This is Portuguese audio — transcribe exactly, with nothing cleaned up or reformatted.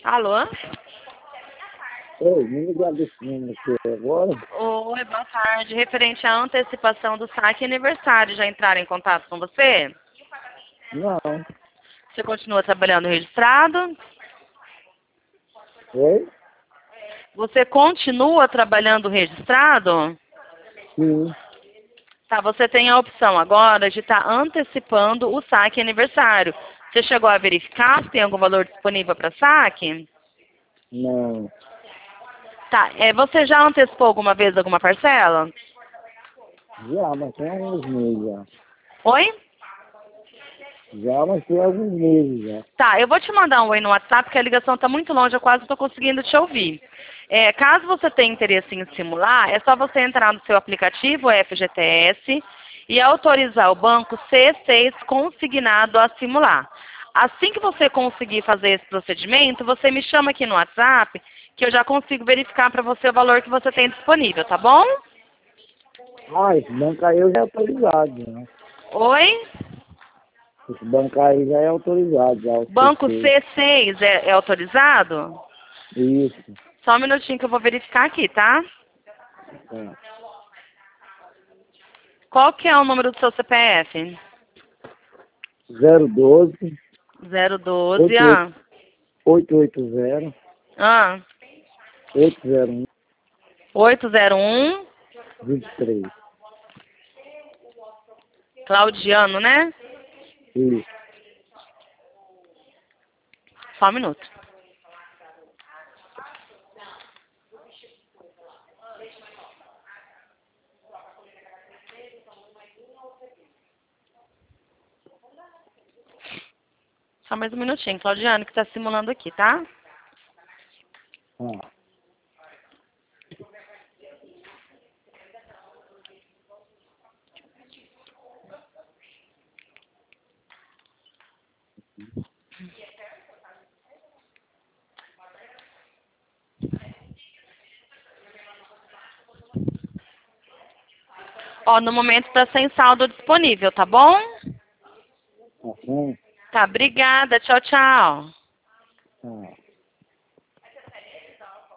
Alô? Oi, me ligar desse número aqui agora? Oi, boa tarde. Referente à antecipação do saque aniversário, já entraram em contato com você? Não. Você continua trabalhando registrado? Oi? Você continua trabalhando registrado? Sim. Tá, você tem a opção agora de estar antecipando o saque aniversário. Você chegou a verificar se tem algum valor disponível para saque? Não. Tá, é, você já antecipou alguma vez alguma parcela? Já, mas tem alguns meses já. Oi? Já, mas tem alguns meses já. Tá, eu vou te mandar um oi no WhatsApp, porque a ligação está muito longe, eu quase não estou conseguindo te ouvir. É, caso você tenha interesse em simular, é só você entrar no seu aplicativo F G T S e autorizar o banco C seis consignado a simular. Assim que você conseguir fazer esse procedimento, você me chama aqui no WhatsApp, que eu já consigo verificar para você o valor que você tem disponível, tá bom? Ah, esse banco aí eu já é autorizado, né? Oi? Esse banco aí já é autorizado, já, o Banco C seis. C seis é, é autorizado? Isso. Só um minutinho que eu vou verificar aqui, tá? Tá. Qual que é o número do seu C P F? zero doze, zero doze, ah. oito oito zero, Ah. oito zero um, oito zero um. vinte e três. Claudiano, né? Isso. Só um minuto. Só mais um minutinho, Claudiano, que tá simulando aqui, tá? Ah. Ó, no momento tá sem saldo disponível, tá bom? Tá bom? Tá, obrigada. Tchau, tchau.